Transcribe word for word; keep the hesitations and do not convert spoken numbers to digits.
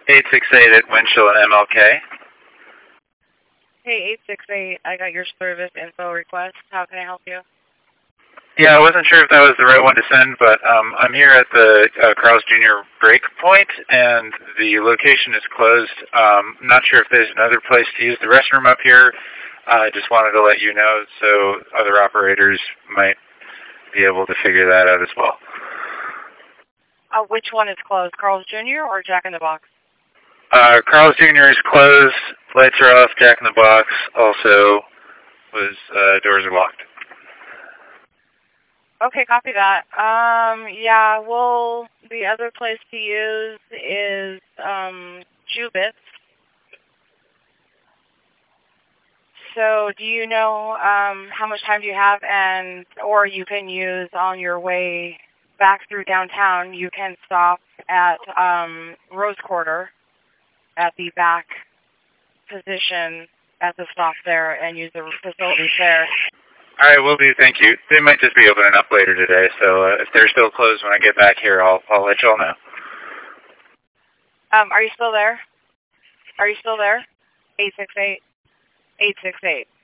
eight six eight at Winchell and M L K. Hey, eight six eight, I got your service info request. How can I help you? Yeah, I wasn't sure if that was the right one to send, but um, I'm here at the uh, Carl's Junior break point, and the location is closed. Um, not sure if there's another place to use the restroom up here. I uh, just wanted to let you know so other operators might be able to figure that out as well. Uh, which one is closed, Carl's Junior or Jack in the Box? Uh, Carl's Junior is closed. Lights are off. Jack in the Box also was uh, doors are locked. Okay, copy that. Um, yeah, well, the other place to use is um, Jubitz. So do you know um, how much time do you have? And or you can use on your way back through downtown, you can stop at um, Rose Quarter at the back position at the stop there and use the facilities there. All right, will do. Thank you. They might just be opening up later today, so uh, if they're still closed when I get back here, I'll I'll let y'all know. Um, are you still there? Are you still there? Eight six eight. Eight six eight.